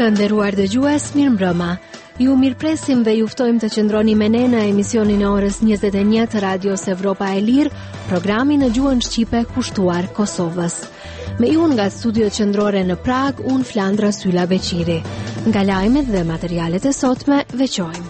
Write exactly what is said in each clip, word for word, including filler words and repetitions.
Të nderuar dëgjues, mirëmbrëma. Ju mirpresim dhe ju ftojmë të qëndroni me ne në emisionin e orës njëzet e një të Radios Evropa e Lirë, programi në gjuhën shqipe kushtuar Kosovës. Me ju nga studiot qendrore në Prag, unë Flandra Sylla Beqiri. Nga lajmet dhe materialet e sotme, veçojmë.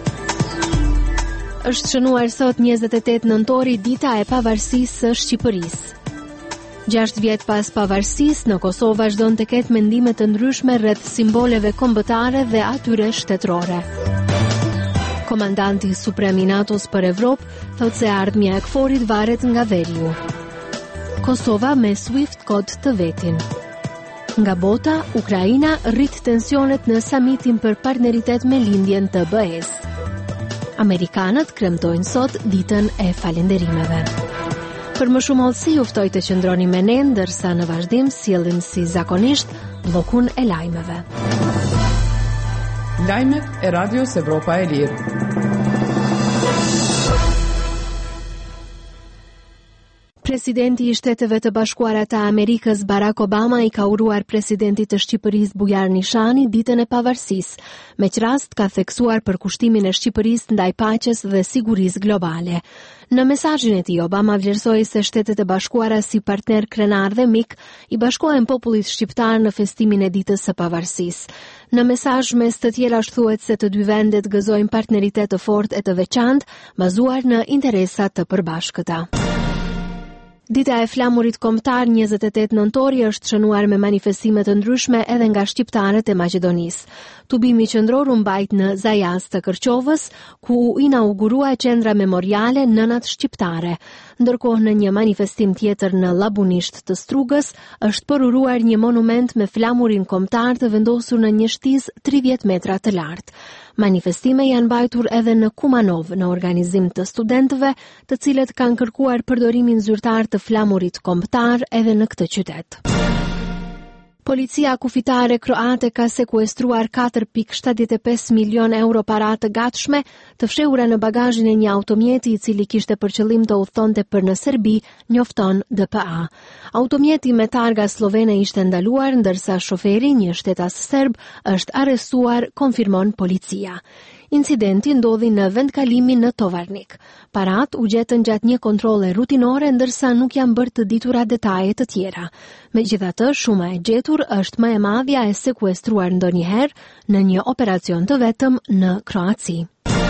Është shënuar sot njëzet e tetë nëntori dita e pavarësisë së Shqipërisë. Gjashtë vjet pas pavarësisë, në Kosovë vazhdon të ketë mendime të ndryshme rreth simboleve kombëtare dhe atyre shtetërore. Komandanti Suprem i NATO-s për Evropë thotë se ardhmja e KFOR-it varet nga veriu. Kosova me Swift kod të vetin. Nga bota, Ukraina rrit tensionet në samitin për partneritet me lindjen të B E-s. Amerikanët kremtojnë sot ditën e falënderimeve. Për më shumë hollësi ju ftoj të qëndroni me ne, ndërsa në vazhdim sjellim si zakonisht bllokun e lajmeve. Lajmet e Radios Evropa e Lirë. Presidenti i Shteteve të Bashkuara të Amerikës Barack Obama i ka uruar presidentit të Shqipërisë Bujar Nishani ditën e pavarësisë, me që rast ka theksuar përkushtimin e Shqipërisë ndaj paqes dhe sigurisë globale. Në mesazhin e tij, Obama vlerësoi se Shtetet e Bashkuara si partner krenar dhe mik i bashkohen popullit shqiptar në festimin e ditës së pavarësisë. Në mesazh mes të tjerash thuhet se të dy vendet gëzojnë partneritet të fortë e të veçantë, bazuar në interesa të përbashkëta. Dita e flamurit kombëtar njëzet e tetë nëntori është shënuar me manifestime të ndryshme edhe nga shqiptarët e Maqedonisë. Tubimi qendror u mbajt në Zajaz të Kërqovës, ku u inaugurua qendra memoriale Nënat Shqiptare. Ndërkohë në një manifestim tjetër në Labunisht të Strugës është përuruar një monument me flamurin kombëtar të vendosur në një shtizë tridhjetë metra të lartë. Manifestime janë mbajtur edhe në Kumanov në organizim të studentëve, të cilët kanë kërkuar përdorimin zyrtar të flamurit kombëtar edhe në këtë qytet. Policia kufitare kroate ka sekuestruar katër pikë shtatëdhjetë e pesë milion euro para të gatshme, të fshehura në bagazhin e një automjeti i cili kishte për qëllim të udhëtonte për në Serbi, njofton D P A. Automjeti me targa slovene ishte ndaluar, ndërsa shoferi, një shtetas serb, është arrestuar, konfirmon policia. Incidenti ndodhi në vendkalimin në Tovarnik. Parat u gjetën gjatë një kontrolle rutinore, ndërsa nuk janë bërë të ditura detaje të tjera. Megjithatë, shuma e gjetur është më e madhja e sekuestruar ndonjëherë në një operacion të vetëm në Kroaci.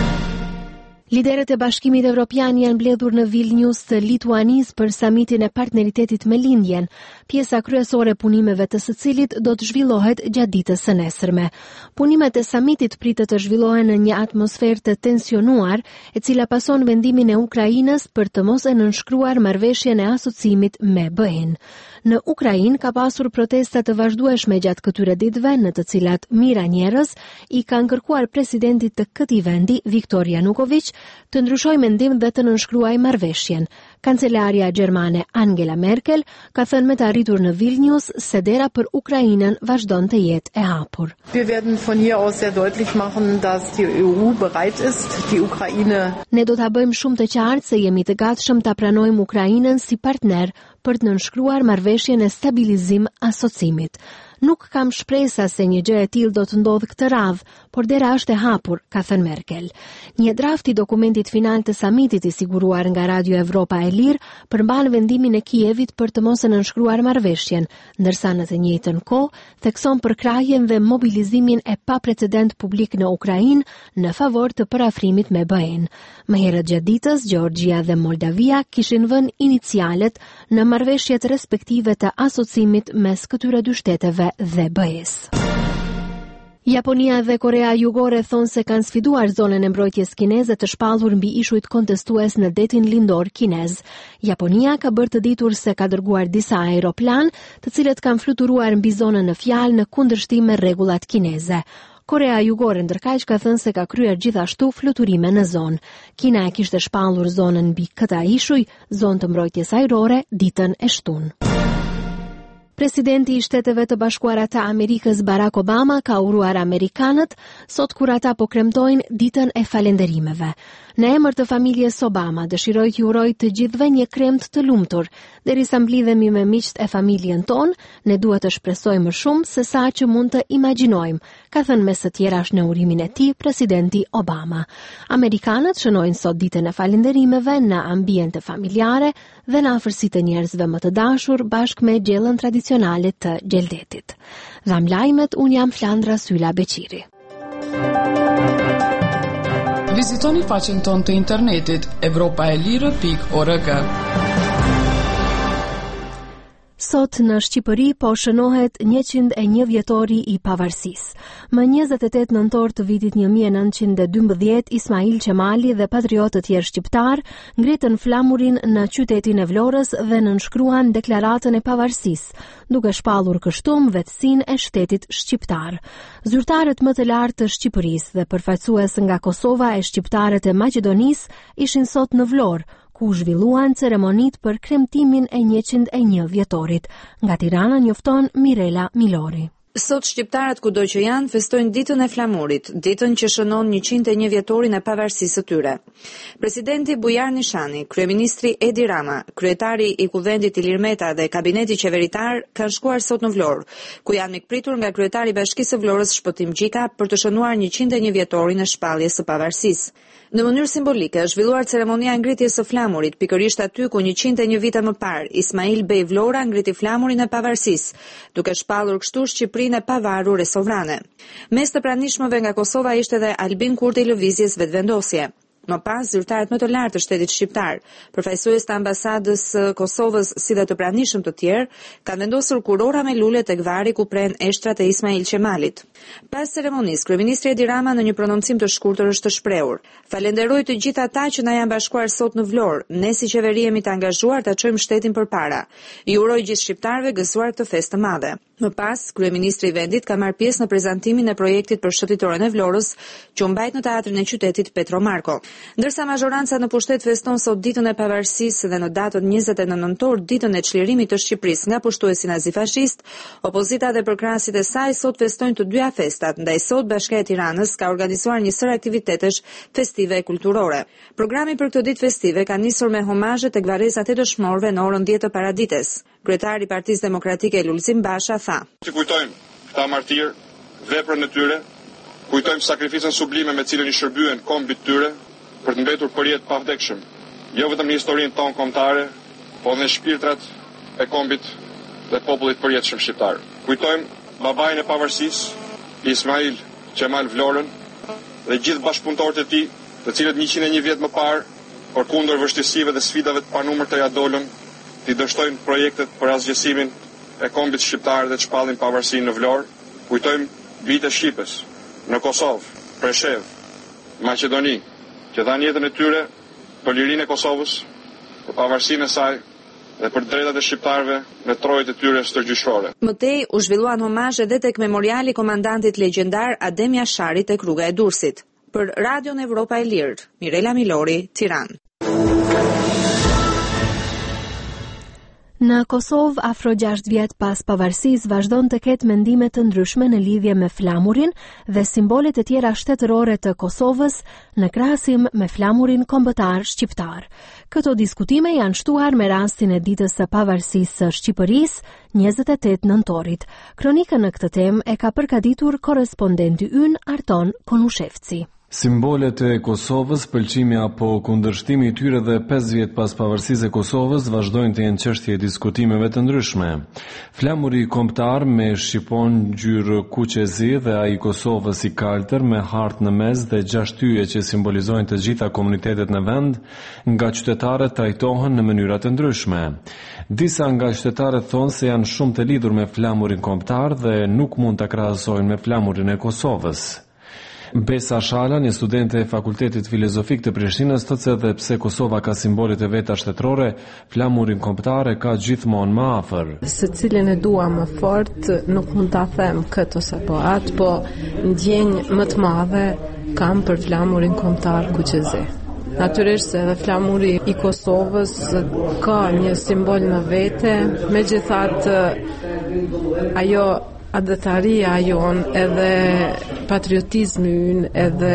Liderët e Bashkimit Evropian janë mbledhur në Vilnius të Lituanisë për samitin e partneritetit me lindjen, pjesa kryesore punimeve të së cilit do të zhvillohet gjatë ditës së nesërme. Punimet e samitit pritet të zhvillohen në një atmosferë të tensionuar, e cila pason vendimin e Ukrainës për të mos e nënshkruar marrëveshjen e asociimit me B E-n. Në Ukrainë ka pasur protesta të vazhdueshme gjatë këtyre ditëve, në të cilat mijëra njerëz i kanë kërkuar presidentit të këtij vendi, Viktor Yanukovych, të ndryshojë mendim dhe të nënshkruajë marrëveshjen. Kancelaria gjermane Angela Merkel ka thënë me të arritur në Vilnius se dera për Ukrainën vazhdon të jetë e hapur. Wir werden von hier aus sehr deutlich machen, dass die E U bereit ist, die Ukraine. Ne do ta bëjmë shumë të qartë se jemi të gatshëm ta pranojmë Ukrainën si partner për të nënshkruar marrëveshjen e stabilizim asocimit. Nuk kam shpresa se një gjë e tillë do të ndodhë këtë radhë, por dera është e hapur, ka thënë Merkel. Një draft i dokumentit final të samitit i siguruar nga Radio Evropa e Lirë përmban vendimin e Kievit për të mos e nënshkruar marrëveshjen, ndërsa në të njëjtën kohë thekson përkrahjen dhe mobilizimin e paprecedent publik në Ukrainë në favor të përafrimit me B E-n. Më herët gjatë ditës, Gjeorgjia dhe Moldavia kishin vënë inicialet në marrëveshjet respektive të asocimit mes këtyre dy shteteve dhe B E-s. Japonia dhe Korea Jugore thonë se kanë sfiduar zonën e mbrojtjes kineze të shpallur mbi ishujt kontestues në detin lindor kinez. Japonia ka bërë të ditur se ka dërguar disa aeroplan, të cilët kanë fluturuar mbi zonën në fjalë në kundërshtim me rregullat kineze. Korea Jugore ndërkaq ka thënë se ka kryer gjithashtu fluturime në zonë. Kina e kishte shpallur zonën mbi këta ishuj, zonë të mbrojtjes ajrore, ditën e shtunë. Presidenti i Shteteve të Bashkuara të Amerikës Barack Obama ka uruar amerikanët sot kur ata po kremtojnë ditën e falënderimeve. Në emër të familjes Obama dëshiroj t'ju uroj të gjithëve një kremt të lumtur. Derisa mblidhemi me miqt e familjen ton, ne duhet të shpresojmë më shumë se sa që mund të imagjinojmë, ka thënë mes së tjerash në urimin e tij presidenti Obama. Amerikanët shënojnë sot ditën e falënderimeve në ambiente familjare dhe në afërsi të njerëzve më të dashur bashkë me gjellën tradicionale të gjeldetit. Dham lajmet, unë jam Flandra Sylla Beqiri. Vizitoni faqen tonë të internetit evropaelire pikë org. Sot në Shqipëri po shënohet njëqind e një vjetori i pavarësisë. Më njëzet e tetë nëntor të vitit një mijë e nëntëqind e dymbëdhjetë, Ismail Qemali dhe patriotët tjerë shqiptar ngritën flamurin në qytetin e Vlorës dhe nënshkruan deklaratën e pavarësisë, duke shpallur kështum vetësinë e shtetit shqiptar. Zyrtarët më të lartë të Shqipërisë dhe përfaqësues nga Kosova e shqiptarët e Maqedonisë ishin sot në Vlorë, ku zhvilluan ceremonit për kremtimin e njëqind e një vjetorit. Nga Tirana njofton Mirela Milori. Sot shqiptarët kudo që janë festojnë ditën e flamurit, ditën që shënon njëqind e një vjetorin e pavarësisë së tyre. Presidenti Bujar Nishani, kryeministri Edi Rama, kryetari i Kuvendit Ilir Meta dhe kabineti qeveritar kanë shkuar sot në Vlorë, ku janë mikpritur nga kryetari i Bashkisë së Vlorës Shpëtim Gjika për të shënuar njëqind e një vjetorin e shpalljes së pavarësisë. Në mënyrë simbolike është zhvilluar ceremonia ngritjes së flamurit, pikërisht aty ku njëqind e një vite më parë Ismail Bey Vlora ngriti flamurin e pavarësisë, duke shpallur kështu Shqipërinë e pavarur e sovrane. Mes të pranishmëve nga Kosova ishte edhe Albin Kurti i lëvizjes vetvendosje. Më pas, zyrtarët më të lartë të shtetit shqiptar, përfaqësues të ambasadës së Kosovës si dhe të pranishëm të tjerë, kanë vendosur kurora me lule tek vari ku pren eshtrat e Ismail Qemalit. Pas ceremonisë, kryeministri Edi Rama në një prononcim të shkurtër është të shprehur: "Falenderoj të gjithë ata që na janë bashkuar sot në Vlorë. Ne si qeveri jemi të angazhuar ta çojmë shtetin përpara. Ju uroj gjithë shqiptarëve gëzuar këtë festë të madhe." Më pas, kryeministri i vendit ka marrë pjesë në prezantimin e projektit për shëtitoren e Vlorës, që u mbajt në teatrin e qytetit Petro Marko. Ndërsa mazhoranca në pushtet feston sot ditën e pavarësisë dhe në datën njëzet e nëntor nëntor ditën e çlirimit të Shqipërisë nga pushtuesi nazifashist, opozita dhe përkrahasit e saj sot festojnë të dyja festat, ndaj sot Bashkia e Tiranës ka organizuar një sër aktivitetesh festive e kulturore. Programi për këtë ditë festive ka nisur me homazhe tek varrezat e dëshmorëve në orën dhjetë të paradites. Kryetari i Partisë Demokratike Lulzim Basha tha: "Që kujtojmë këta martir, veprën e tyre, kujtojmë sakrificën sublime me cilën i shërbyen kombit tyre për të mbetur përjet pa vdekshëm, jo vetëm në historinë tonë kombëtare, po edhe në shpirtrat e kombit dhe popullit përjetshëm shqiptar. Kujtojmë babain e pavarësisë, Ismail Qemal Vlorën, dhe gjithë bashkëpunëtorët e tij, të cilët njëqind e një vjet më parë, përkundër vështirësive dhe sfidave të panumërta dolën, t'i dështojnë projektet për asgjësimin e kombit shqiptar dhe të shpallin pavarësinë në Vlorë. Kujtojmë bijtë e Shqipës në Kosovë, Preshev, Maqedoni, që dhanë jetën e tyre për lirinë e Kosovës, për pavarësinë e saj dhe për drejtat e shqiptarëve në trojët e tyre stërgjyshore." Mëtej u zhvilluan homazh edhe tek memoriali komandantit legjendar Adem Jasharit tek rruga e Durrësit. Për Radion Evropa e Lirë, Mirela Milori, Tiranë. Në Kosovë, afro gjashtë vjet pas pavarësisë, vazhdon të ketë mendime të ndryshme në lidhje me flamurin dhe simbolet e tjera shtetërore të Kosovës në krahasim me flamurin kombëtar shqiptar. Këto diskutime janë shtuar me rastin e ditës së pavarësisë së Shqipërisë, njëzet e tetë nëntorit. Kronikën në këtë temë e ka përgatitur korrespondenti ynë Arton Konushevci. Simbolet e Kosovës, pëlqimi apo kundërshtimi i tyre dhe pesë vjet pas pavarësisë e Kosovës vazhdojnë të jenë çështje e diskutimeve të ndryshme. Flamuri kombëtar me shqipon ngjyrë kuqezi dhe ai i Kosovës i kaltër me hartë në mes dhe gjashtë yje që simbolizojnë të gjitha komunitetet në vend, nga qytetarët trajtohen në mënyra të ndryshme. Disa nga qytetarët thonë se janë shumë të lidhur me flamurin kombëtar dhe nuk mund ta krahasojnë me flamurin e Kosovës. Besa Shala, një studente e Fakultetit Filozofik të Prishtinës, thotë se edhe pse Kosova ka simbolet e veta shtetërore, flamurin kombëtar e ka gjithmonë më afër. Se cilin e dua më fort, nuk mund ta them këtë ose po atë, po ndjenjë më të madhe kam për flamurin kombëtar kuqezi. Natyrisht se edhe flamuri i Kosovës ka një simbol në vete, megjithatë ajo adetaria jon edhe patriotizmi ynë edhe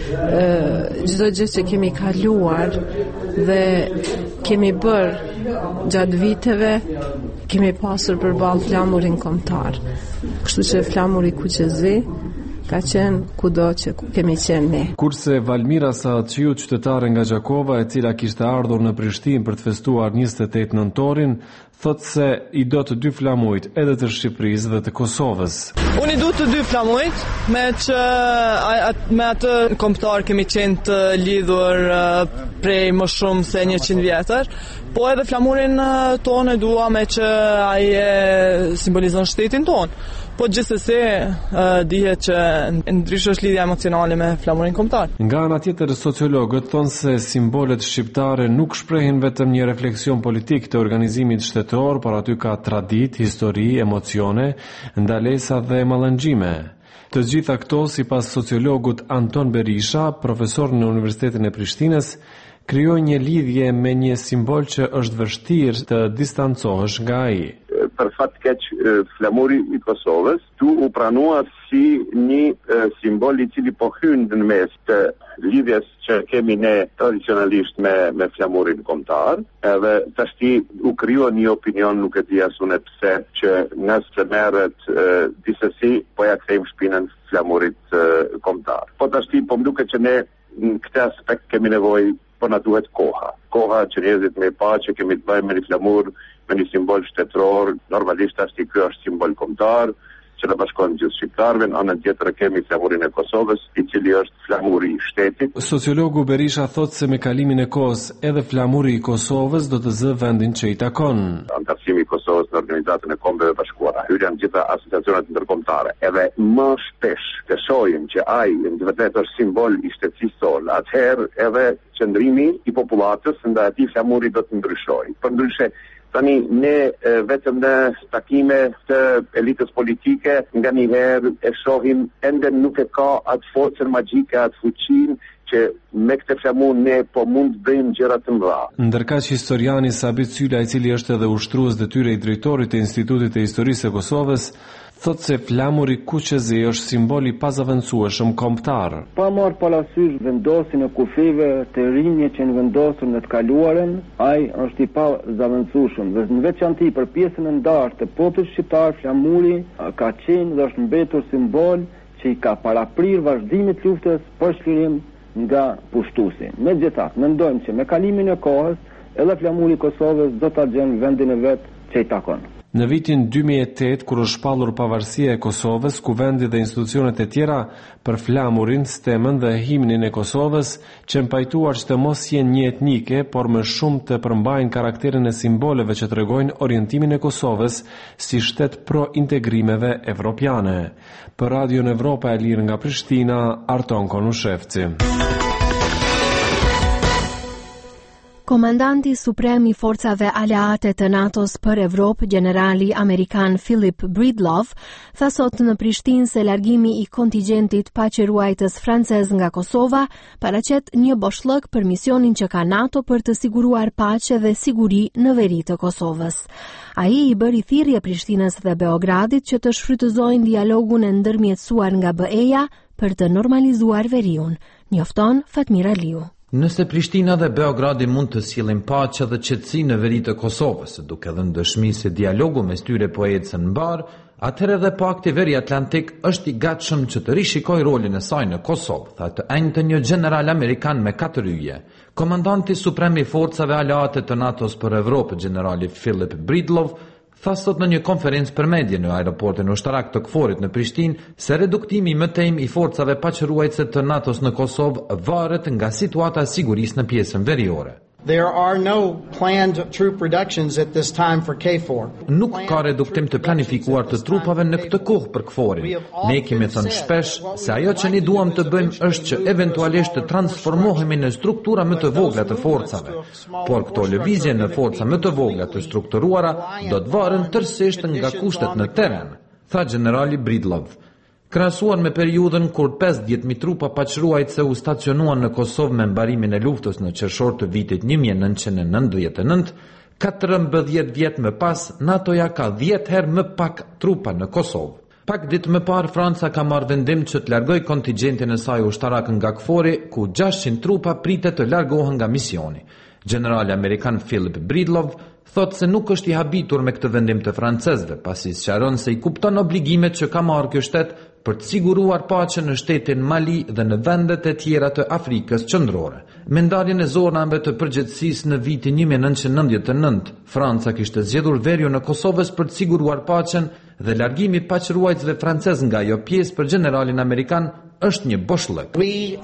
çdo gjë që kemi kaluar dhe kemi bërë gjatë viteve kemi pasur përballë flamurin kombëtar. Kështu që flamuri kuqezi ka qenë kudo që kemi qenë ne. Kurse Valmira Saatçiu, qytetare nga Gjakova, e cila kishte ardhur në Prishtinë për të festuar njëzet e tetë nëntorin, thotë se i do të dy flamujt edhe të Shqipërisë dhe të Kosovës. Unë i du të dy flamujt, me që me atë kombëtar kemi qenë të lidhur prej më shumë se njëqind vjetër, po edhe flamurin tonë e dua me që ai e simbolizon shtetin tonë. Po gjithsesi dihet që ndryshe është lidhja emocionale me flamurin kombëtar. Nga ana tjetër, sociologët thonë se simbolet shqiptare nuk shprehin vetëm një refleksion politik të organizimit shtetror, por aty ka tradit, histori, emocione, ndalesa dhe mallëngjime. Të gjitha këto, sipas sociologut Anton Berisha, profesor në Universitetin e Prishtinës, krijojnë një lidhje me një simbol që është vështirë të distancohesh nga ai. Për fat keq, flamuri i Kosovës tu u pranua si një e, simbol i cili po hyn në mes të lidhjes që kemi ne tradicionalisht me me flamurin kombëtar, edhe tashti u krijua një opinion, nuk e di as unë pse, që nëse merret disi po ja kthejmë shpinën flamurit e, kombëtar. Po tashti po më duket që ne në këtë aspekt kemi nevojë, po na duhet koha. Koha që njerëzit me pa që kemi të bëjmë me një flamur, me një simbol shtetror, normalisht ashti ky është simbol kombëtar, që në bashkon gjithë shqiptarëve, në anën tjetër kemi flamurin e Kosovës, i cili është flamuri i shtetit. Sociologu Berisha thotë se me kalimin e kohës edhe flamuri i Kosovës do të zë vendin që i takon. Antarësimi i Kosovës në Organizatën e Kombeve Bashkuara, hyrja në gjitha asociacionet ndërkombëtare, edhe më shpesh të shohim që ai në të vërtetë është simbol i shtetësisë tonë, atëherë edhe qëndrimi i popullatës ndaj atij flamuri do të ndryshojë. Përndryshe, tani ne e, vetëm në takime të elitës politike nga njëherë e shohim ende nuk e ka atë forcën magjike, atë fuqinë që me këtë flamur ne po mund të bëjmë gjëra të mëdha. Ndërkaq historiani Sabit Syla, i cili është edhe ushtrues detyre i drejtorit të Institutit të Historisë së Kosovës, thotë se flamuri kuqezi është simbol i pazaventësueshëm kombëtar. Pa marrë parasysh vendosin e kufive të rinje që në vendosur në të kaluarën, ai është i pazaventësueshëm dhe në veçanti për pjesën e ndarë të popullit shqiptar, flamuri ka qenë dhe është mbetur simbol që i ka paraprir vazhdimit luftës për çlirim nga pushtuesi. Megjithatë, mendojmë që me kalimin e kohës edhe flamuri i Kosovës do ta gjejë vendin e vet që i takon. Në vitin dy mijë e tetë, kur është shpallur pavarësia e Kosovës, kuvendi dhe institucionet e tjera për flamurin, stemën dhe himnin e Kosovës, që pajtuar që të mos jenë një etnike, por më shumë të përmbajnë karakterin e simboleve që tregojnë orientimin e Kosovës si shtet pro-integrimeve evropiane. Për Radion Evropa e Lirë nga Prishtina, Arton Konushevci. Komandanti suprem i forcave aleate të NATO-s për Evropë, generali amerikan Philip Breedlove, tha sot në Prishtinë se largimi i kontingjentit paqëruajtës francez nga Kosova paraqet një boshllëk për misionin që ka NATO për të siguruar paqe dhe siguri në veri të Kosovës. Ai i bëri thirrje Prishtinës dhe Beogradit që të shfrytëzojnë dialogun e ndërmjetësuar nga B E-ja për të normalizuar veriun, njofton Fatmir Aliu. Nëse Prishtina dhe Beogradi mund të sjellin paqe dhe qetësi në veri të Kosovës, duke dhënë dëshmi se dialogu mes tyre po ecën mbar, atëherë edhe Pakti Veri Atlantik është i gatshëm që të rishikojë rolin e saj në Kosovë, tha të enjtë një general amerikan me katër yje. Komandanti suprem i forcave aleate të NATO-s për Evropë, generali Philip Breedlove, tha sot në një konferencë për media në aeroportin ushtarak të Kforit në Prishtinë se reduktimi më tej i forcave paqëruajtëse të NATO-s në Kosovë varet nga situata e sigurisë në pjesën veriore. There are no planned troop reductions at this time for K F O R. Nuk ka reduktim të planifikuar të trupave në këtë kohë për Kforin. Ne kemi thënë shpesh se ajo që ne duam të bëjmë është që eventualisht të transformohemi në struktura më të vogla të forcave. Por këto lëvizje në forca më të vogla të strukturuara do të varen tërësisht nga kushtet në terren, tha generali Breedlove. Krahasuar me periudhën kur pesëdhjetë mijë trupa paqëruajtëse u stacionuan në Kosovë me mbarimin e luftës në qershor të vitit një mijë e nëntëqind e nëntëdhjetë e nëntë, katërmbëdhjetë vjet më pas, NATO-ja ka dhjetë herë më pak trupa në Kosovë. Pak ditë më parë, Franca ka marrë vendim që të largoj kontingjentin e saj ushtarak nga KFOR-i, ku gjashtëqind trupa pritet të largohen nga misioni. Generali amerikan Philip Breedlove thot se nuk është i habitur me këtë vendim të francezëve, pasi sqaron se i kupton obligimet që ka marrë ky shtet për të siguruar paqen në shtetin Mali dhe në vendet e tjera të Afrikës qendrore. Me ndarjen e zonave të përgjithësisë në vitin një mijë e nëntëqind e nëntëdhjetë e nëntë, Franca kishte zgjedhur veriun e Kosovës për të siguruar paqen dhe largimi i paqëruajtësve francez nga ajo pjesë për generalin amerikan është një boshllëk.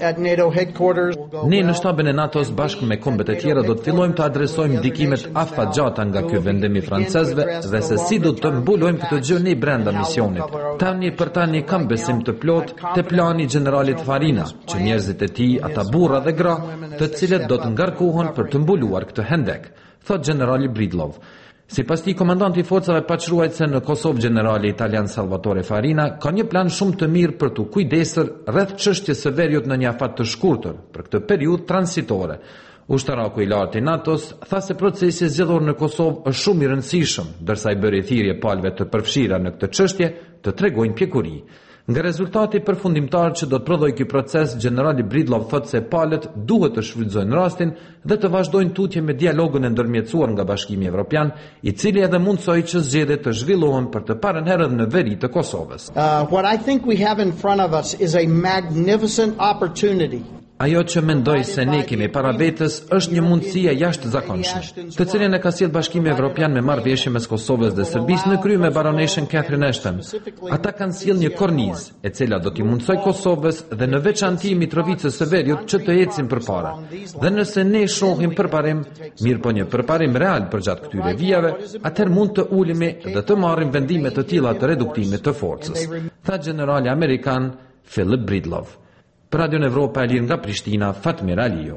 Ne në shtabin e NATO-s bashkë me kombet e tjera do të fillojmë të adresojmë ndikimet afatgjata nga ky vendim i francezëve dhe se si do të mbulojmë këtë gjë ne brenda misionit. Tani për tani kam besim të plot te plani i generalit Farina, që njerëzit e tij, ata burra dhe gra, të cilët do të ngarkohen për të mbuluar këtë hendek, thot generali Breedlove. Sipas tij, komandanti i forcave paqëruajtëse në Kosovë, generali italian Salvatore Farina, ka një plan shumë të mirë për të kujdesur rreth çështjes së veriut në një afat të shkurtër, për këtë periudhë transitore. Ushtaraku i lartë i NATO-s tha se procesi zgjedhor në Kosovë është shumë i rëndësishëm, ndërsa i bëri thirrje palëve të përfshira në këtë çështje të tregojnë pjekuri. Nga rezultati përfundimtar që do të prodhojë ky proces, generali Breedlove thotë se palët duhet të shfrytëzojnë rastin dhe të vazhdojnë tutje me dialogun e ndërmjetësuar nga Bashkimi Evropian, i cili edhe mundsoi që zgjedhjet të zhvillohen për të parën herë në veri të Kosovës. Uh, what I think we have in front of us is a magnificent opportunity. Ajo që mendoj se ne kemi para vetës është një mundësi e jashtëzakonshme, të cilën e ka sjellë Bashkimi Evropian me marrëveshje mes Kosovës dhe Serbisë në krye me baroneshën Catherine Ashton. Ata kanë sjellë një kornizë, e cila do t'i mundsoj Kosovës dhe në veçanti Mitrovicës së Veriut që të ecin përpara. Dhe nëse ne shohim përparim, mirë po një përparim real përgjatë këtyre vijave, atëherë mund të ulemi dhe të marrim vendime të tilla të reduktimit të forcës, tha generali amerikan Philip Breedlove. Për Radio Evropa e Lirë nga Prishtina, Fatmir Aliu.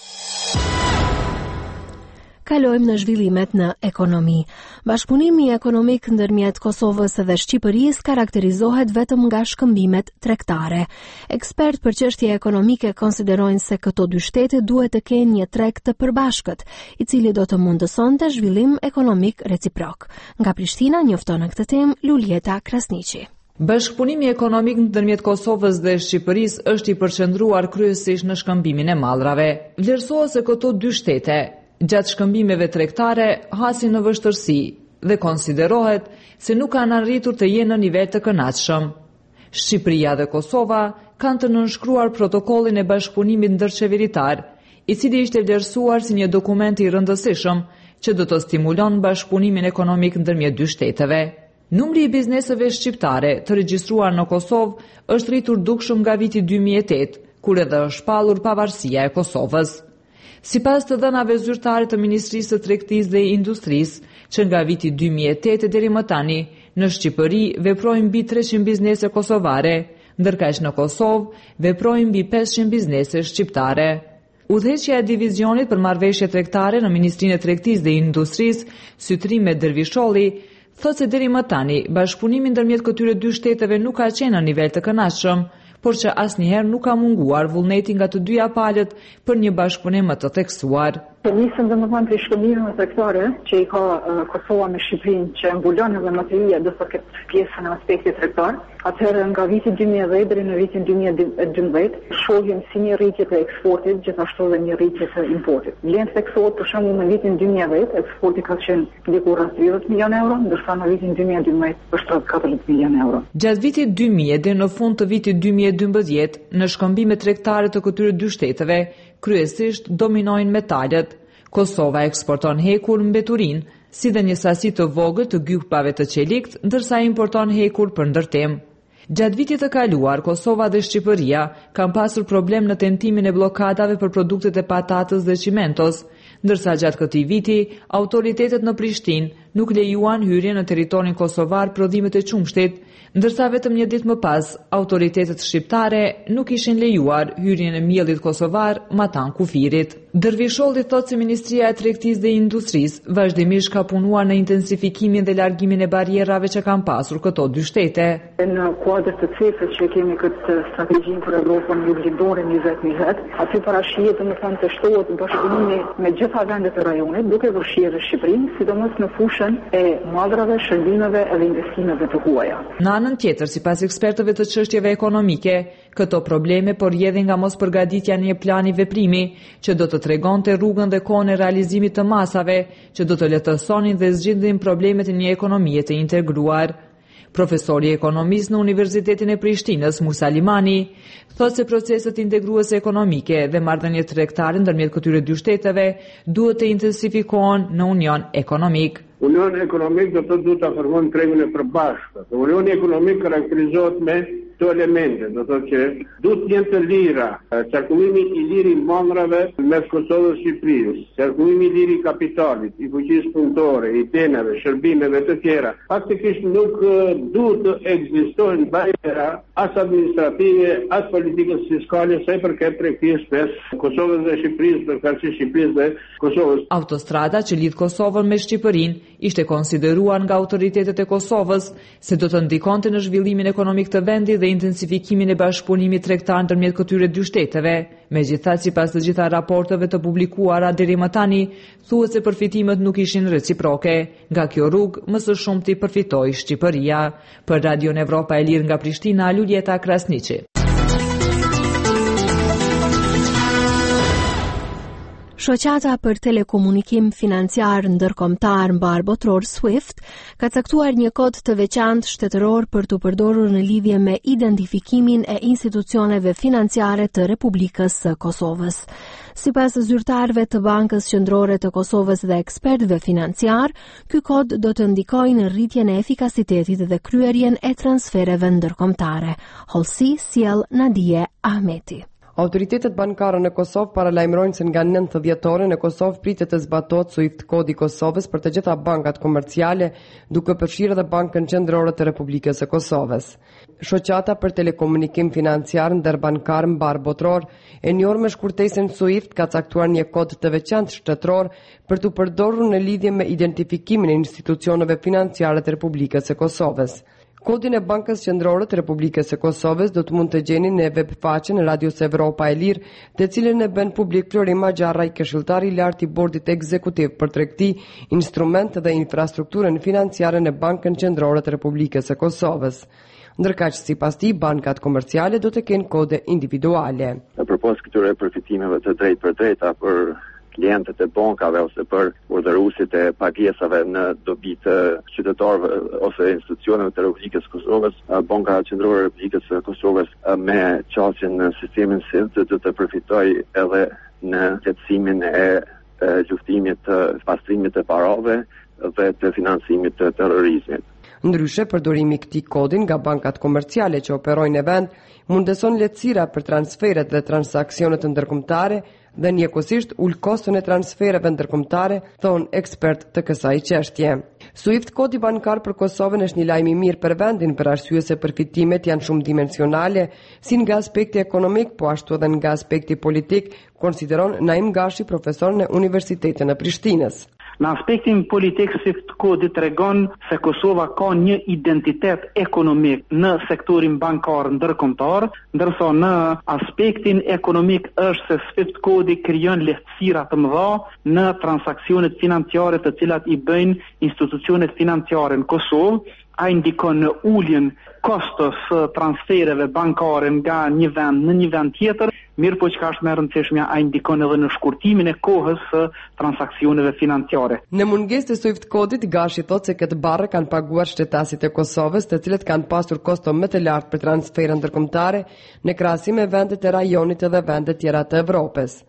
Kalojmë në zhvillimet në ekonomi. Bashkëpunimi ekonomik ndërmjet Kosovës dhe Shqipërisë karakterizohet vetëm nga shkëmbimet tregtare. Ekspert për çështje ekonomike konsiderojnë se këto dy shtete duhet të kenë një treg të përbashkët, i cili do të mundësonte zhvillim ekonomik reciprok. Nga Prishtina njofton në këtë temë Lulieta Krasniqi. Bashkëpunimi ekonomik ndërmjet Kosovës dhe Shqipërisë është i përqendruar kryesisht në shkëmbimin e mallrave. Vlerësohet se këto dy shtete, gjatë shkëmbimeve tregtare, hasin në vështirësi dhe konsiderohet se nuk kanë arritur të jenë në nivel të kënaqshëm. Shqipëria dhe Kosova kanë të nënshkruar protokollin e bashkëpunimit ndërqeveritar, i cili ishte vlerësuar si një dokument i rëndësishëm që do të stimulon bashkëpunimin ekonomik ndërmjet dy shteteve. Numri i bizneseve shqiptare të regjistruar në Kosovë është rritur dukshëm nga viti dy mijë e tetë, kur edhe është shpallur pavarësia e Kosovës. Sipas të dhënave zyrtare të Ministrisë së Tregtisë dhe Industrisë, që nga viti dy mijë e tetë deri më tani, në Shqipëri veprojnë mbi treqind biznese kosovare, ndërkaq në Kosovë veprojnë mbi pesëqind biznese shqiptare. Udhëheqja e divizionit për marrëveshje tregtare në Ministrinë e Tregtisë dhe Industrisë, Sytrime Dervisholli, thotë se deri më tani bashkëpunimi ndërmjet këtyre dy shteteve nuk ka qenë në nivel të kënaqshëm, por që asnjëherë nuk ka munguar vullneti nga të dyja palët për një bashkëpunim më të theksuar. Të nisëm domethënë për shkëmbimeve tregtare që i ka uh, Kosova me Shqipërinë, që mbulon edhe më të rria do të ketë pjesën e aspektit tregtar. Atëherë nga viti dy mijë e dhjetë deri në vitin dy mijë e dymbëdhjetë shohim si një rritje të eksportit, gjithashtu edhe një rritje të importit. Vlen theksohet për shembull në vitin dy mijë e dhjetë eksporti ka qenë diku rreth tridhjetë milionë euro, ndërsa në vitin dy mijë e dymbëdhjetë është rreth katërdhjetë milionë euro. Gjatë vitit dy mijë deri në fund të vitit dy mijë e dymbëdhjetë, në shkëmbimet tregtare të këtyre dy shteteve, kryesisht dominojnë metalet. Kosova eksporton hekur mbeturin, si dhe një sasi të vogël të gypave të qelikt, ndërsa importon hekur për ndërtim. Gjatë vitit të kaluar, Kosova dhe Shqipëria kanë pasur problem në tentimin e blokadave për produktet e patatës dhe qimentos, ndërsa gjatë këtij viti, autoritetet në Prishtinë nuk lejuan hyrje në territorin kosovar prodhimet e qumshtit, ndërsa vetëm një ditë më pas, autoritetet shqiptare nuk ishin lejuar hyrjen e miellit kosovar Matan Kufirit. Dervisholli thotë se Ministria e Tregtisë dhe Industrisë vazhdimisht ka punuar në intensifikimin dhe largimin e barierave që kanë pasur këto dy shtete. Në kuadër të cefës që kemi këtë strategjinë për Evropën Juglidore njëzet njëzet, aty parashihet domethënë të shtohet bashkëpunimi me gjitha vendet e rajonit, duke vështirë Shqipërinë, sidomos në fushën e madrave, shërbimeve dhe investimeve të huaja. Në anën tjetër, sipas ekspertëve të çështjeve ekonomike, këto probleme porjedhin nga mos përgatitja në një plani veprimi që do të tregonte rrugën dhe kohën e realizimit të masave që do të lehtësonin dhe zgjidhin problemet e një ekonomie të integruar. Profesori ekonomist në Universitetin e Prishtinës, Musa Limani, thotë se proceset integruese ekonomike dhe marrëdhëniet tregtare ndërmjet këtyre dy shteteve duhet të intensifikohen në union ekonomik. Unioni ekonomik do të duhet të afërmon tregun e përbashkët. Unioni ekonomik karakterizohet me këto elemente, do të thotë që duhet të jenë të lira, qarkullimi i lirë i mandrave mes Kosovës dhe Shqipërisë, qarkullimi i lirë i kapitalit, i fuqisë punëtore, i denave, shërbimeve të tjera. Faktikisht nuk duhet të ekzistojnë bariera as administrative, as politikës fiskale sa i përket tregtisë mes Kosovës dhe Shqipërisë, përkatësisht Shqipërisë dhe Kosovës. Autostrada që lidh Kosovën me Shqipërinë ishte konsideruar nga autoritetet e Kosovës se do të ndikonte në zhvillimin ekonomik të vendit dhe intensifikimin e bashkëpunimit tregtar ndërmjet këtyre dy shteteve. Megjithatë, sipas të gjitha raporteve të publikuara deri më tani, thuhet se përfitimet nuk ishin reciproke. Nga kjo rrugë, më së shumti përfitoi Shqipëria. Për Radion Evropa e Lirë nga Prishtina, Luljeta Krasniqi. Shoqata për telekomunikim financiar ndërkombëtar mbar botror SWIFT ka caktuar një kod të veçantë shtetëror për të përdorur në lidhje me identifikimin e institucioneve financiare të Republikës së Kosovës. Sipas zyrtarëve të Bankës Qendrore të Kosovës dhe ekspertëve financiar, ky kod do të ndikojë në rritjen e efikasitetit dhe kryerjen e transfereve ndërkombëtare. Hollësi sjell Nadije Ahmeti. Autoritetet bankare në Kosovë paralajmërojnë se nga nëntë dhjetore në Kosovë pritet të zbatohet SWIFT kodi i Kosovës për të gjitha bankat komerciale, duke përfshirë edhe Bankën Qendrore të Republikës së Kosovës. Shoqata për telekomunikim financiar ndërbankar mbar botror, e njohur me shkurtesën SWIFT, ka caktuar një kod të veçantë shtetëror për të përdorur në lidhje me identifikimin e institucioneve financiare të Republikës së Kosovës. Kodin e Bankës Qendrore të Republikës së Kosovës do të mund të gjeni në webfaqen e Radios Evropa e Lirë, të cilën e bën publik Florim Maxharaj, këshilltari i lartë i Bordit Ekzekutiv për tregti, instrument dhe infrastrukturën financiare në Bankën Qendrore të Republikës së Kosovës. Ndërkaq sipas tij, bankat komerciale do të kenë kode individuale. Në përpos këtyre përfitimeve të drejtë për drejta për klientët e bankave ose për urdhëruesit e pagesave në dobi të qytetarëve ose institucioneve të Republikës së Kosovës, Banka Qendrore e Republikës së Kosovës me qasjen në sistemin SWIFT do të përfitojë edhe në lehtësimin e luftimit të pastrimit të parave dhe të financimit të terrorizmit. Ndryshe, përdorimi i këtij kodi nga bankat komerciale që operojnë në vend mundeson lehtësira për transferet dhe transaksionet ndërkombëtare dhe njëkohësisht ul koston e transfereve ndërkombëtare, thon ekspert të kësaj çështje. SWIFT kodi bankar për Kosovën është një lajm i mirë për vendin për arsye se përfitimet janë shumë dimensionale, si nga aspekti ekonomik, po ashtu edhe nga aspekti politik, konsideron Naim Gashi, profesor në Universitetin e Prishtinës. Në aspektin politik, SWIFT kodi tregon se Kosova ka një identitet ekonomik në sektorin bankar ndërkombëtar, ndërsa në aspektin ekonomik është se SWIFT kodi krijon lehtësira të mëdha në transaksionet financiare të cilat i bëjnë institucionet financiare në Kosovë. Ai ndikon në uljen kostos transfereve bankare nga një vend në një vend tjetër, mirë po që ka është më e rëndësishme, ai ndikon edhe në shkurtimin e kohës së transaksioneve financiare. Në mungesë të SWIFT kodit, Gashi thotë se këtë barrë kanë paguar shtetasit e Kosovës, të cilët kanë pasur kosto më të lartë për transfere ndërkombëtare në krahasim me vendet e rajonit edhe vendet tjera të Evropës.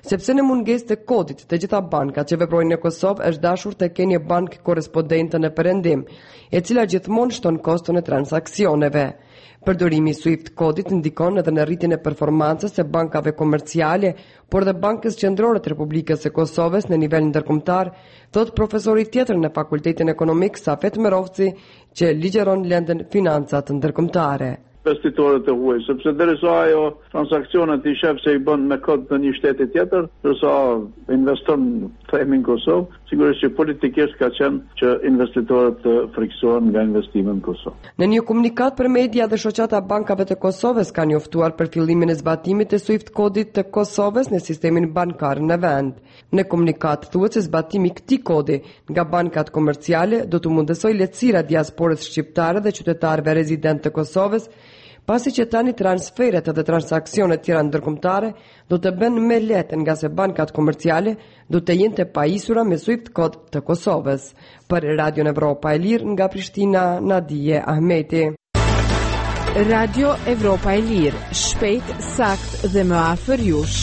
Sepse në mungesë të kodit të gjitha bankat që veprojnë në Kosovë është dashur të kenë një bank korrespondente në perëndim, e cila gjithmonë shton koston e transaksioneve. Përdorimi i Swift kodit ndikon edhe në rritjen e performancës së bankave komerciale, por dhe Bankës Qendrore të Republikës së Kosovës në nivel ndërkombëtar, thot profesori tjetër në Fakultetin Ekonomik Safet Merovci, që ligjeron lëndën financat ndërkombëtare. Investitorët e huaj, sepse derisa ajo transaksionet i shef se i bën me kod të një shteti tjetër, derisa investon themi në Kosovë, sigurisht që politikisht ka qenë që investitorët të friksohen nga investime në Kosovë. Në një komunikat për media dhe shoqata bankave të Kosovës kanë njoftuar për fillimin e zbatimit të Swift kodit të Kosovës në sistemin bankar në vend. Në komunikat thuhet se zbatimi i këtij kodi nga bankat komerciale do të mundësojë lehtësira diasporës shqiptare dhe qytetarëve rezident të Kosovës, pasi që tani transferet dhe transaksionet tjera ndërkombëtare do të bëhen me lehtë nga se bankat komerciale do të jenë të pajisura me Swift kod të Kosovës. Për Radio Evropa e Lirë nga Prishtina, Nadije Ahmeti. Radio Evropa e Lirë, shpejt, sakt dhe më afër jush.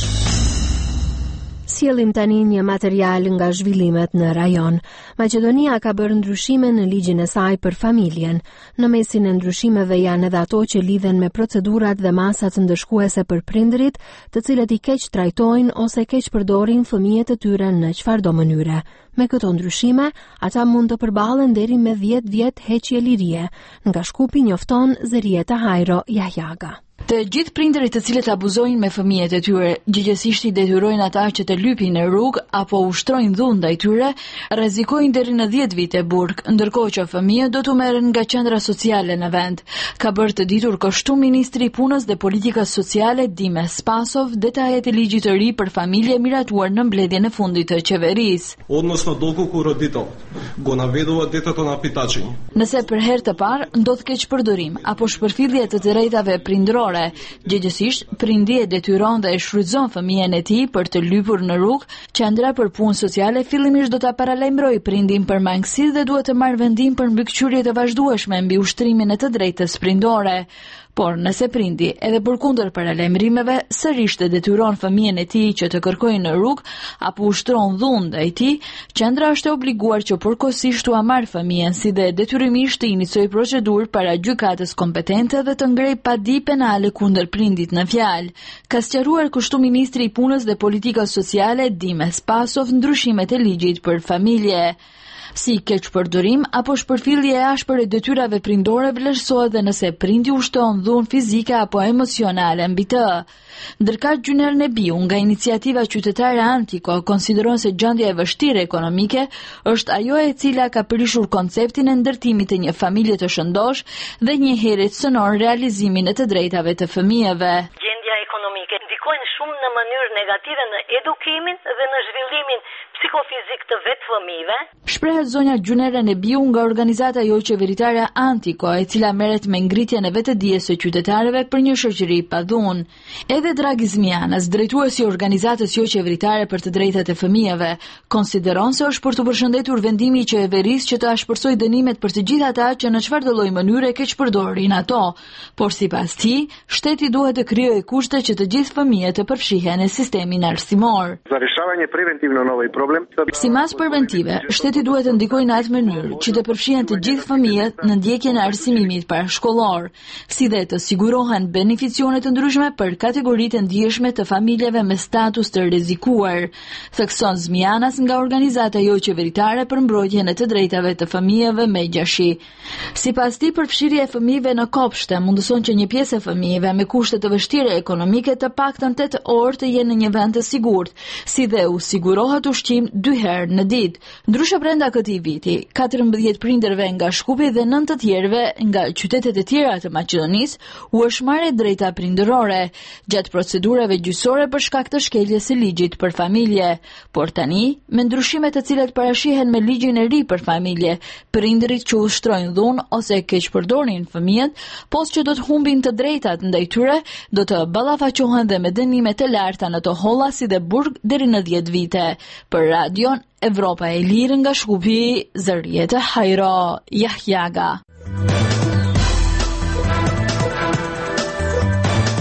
Sjellim tani një material nga zhvillimet në rajon. Maqedonia ka bërë ndryshime në ligjin e saj për familjen. Në mesin e ndryshimeve janë edhe ato që lidhen me procedurat dhe masat ndëshkuese për prindërit, të cilët i keq trajtojnë ose keq përdorin fëmijët e tyre në çfarëdo mënyre. Me këto ndryshime, ata mund të përballen deri me dhjetë vjet heqje lirie. Nga Shkupi njofton Zerieta Hajro Jahjaga. Të gjithë prindërit të cilët abuzojnë me fëmijët e tyre, gjithsesi i detyrojnë ata që të lypin në rrugë apo ushtrojnë dhunë ndaj tyre, rrezikojnë deri në dhjetë vite burg, ndërkohë që fëmijët do të merren nga qendra sociale në vend. Ka bërë të ditur kështu ministri i Punës dhe Politikës Sociale Dime Spasov detajet e ligjit të ri për familje miratuar në mbledhjen e fundit të qeverisë. Odnosno dоколку родителят го наведуваат детето на питачење. Nëse për herë të parë ndodh keqpërdorim apo shpërfillje të drejtave prindërore, gjithsesi prindi e detyron dhe e shfrytëzon fëmijën e tij për të lypur në rrugë, qendra për punë sociale fillimisht do ta paralajmërojë prindin për mangësitë dhe duhet të marrë vendim për mbikëqyrje të vazhdueshme mbi ushtrimin e të drejtës prindore. Por nëse prindi, edhe përkundër paralajmërimeve, sërish të detyron fëmijën e tij që të kërkojë në rrugë apo ushtron dhunë ndaj tij, qendra është e obliguar që përkohësisht t'ua marrë fëmijën, si dhe detyrimisht të iniciojë procedurë para gjykatës kompetente dhe të ngrejë padi penale kundër prindit në fjalë. Ka sqaruar kështu ministri i Punës dhe Politikës Sociale Dime Spasov ndryshimet e ligjit për familje. Si keqpërdorim apo shpërfillje e ashpër e detyrave prindore vlerësohet dhe nëse prindi ushton dhunë fizike apo emocionale mbi të. Ndërkaq Gjuner Nebiu nga iniciativa qytetare Antiko konsideron se gjendja e vështirë ekonomike është ajo e cila ka prishur konceptin e ndërtimit të një familje të shëndosh dhe një herët sënon realizimin e të drejtave të fëmijëve. Gjendja ekonomike ndikojnë shumë në mënyrë negative në edukimin dhe në zhvillimin psikofizik të vetë fëmijëve. Shprehet zonja Gjunera Nebiu nga organizata jo qeveritare Antiko, e cila merret me ngritjen e vetëdijes së qytetarëve për një shoqëri pa dhunë. Edhe Dragi Zmianas, drejtuesi i organizatës jo qeveritare për të drejtat e fëmijëve, konsideron se është për të përshëndetur vendimi i qeverisë që të ashpërsojë dënimet për të gjithë ata që në çfarëdo lloj mënyre keqpërdorin ato. Por sipas tij, shteti duhet të krijojë kushte që të gjithë fëmijët të përfshihen në sistemin arsimor. Za rješavanje preventivno na ovaj problem. Si mas preventive, shteti duhet të ndikojë në atë mënyrë që të përfshihen të gjithë fëmijët në ndjekjen e arsimimit parashkollor, si dhe të sigurohen beneficione të ndryshme për kategoritë e ndjeshme të familjeve me status të rrezikuar, thekson Zmianas nga organizata jo qeveritare për mbrojtjen e të drejtave të fëmijëve me gjashi. Sipas tij, përfshirja e fëmijëve në kopshte mundëson që një pjesë e fëmijëve me kushte të vështira ekonomike të paktën tetë orë të jenë në një vend të sigurt, si dhe u sigurohet ushqim dy herë në ditë. Ndryshe brenda këtij viti, katërmbëdhjetë prindërve nga Shkupi dhe nëntë të tjerëve nga qytetet e tjera të Maqedonisë u është marrë drejta prindërore gjatë procedurave gjyqësore për shkak të shkeljes së ligjit për familje. Por tani, me ndryshimet të cilat parashihen me ligjin e ri për familje, prindërit që ushtrojnë dhunë ose keqpërdorin fëmijët, pos që do të humbin të drejtat ndaj tyre, do të ballafaqohen dhe me dënime të larta në të holla si dhe burg deri në dhjetë vite. Për Radion Evropa e Lirë nga Shkupi, Zerieta Hajro Jahjaga.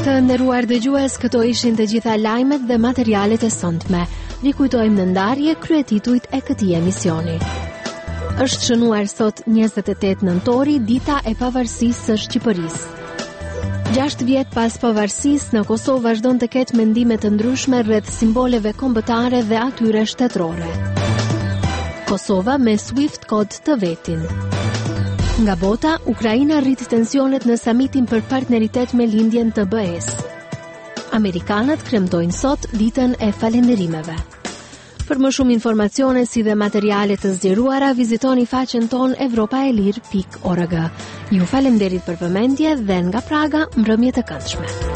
Të nderuar dëgjues, këto ishin të gjitha lajmet dhe materialet e sotme. Rikujtojmë në ndarje kryetitujt e këtij emisioni. Është shënuar sot njëzet e tetë nëntori, dita e pavarësisë së Shqipërisë. Gjashtë vjet pas pavarësisë, në Kosovë vazhdon të ketë mendime të ndryshme rreth simboleve kombëtare dhe atyre shtetërore. Kosova me Swift kod të vetin. Nga bota, Ukraina rrit tensionet në samitin për partneritet me lindjen të B E S. Amerikanët kremtojnë sot ditën e falënderimeve. Për më shumë informacione si dhe materiale të zgjeruara, vizitoni faqen ton evropaelir pikë org. Ju falenderit për vëmendje dhe nga Praga, mbrëmje të këndshme.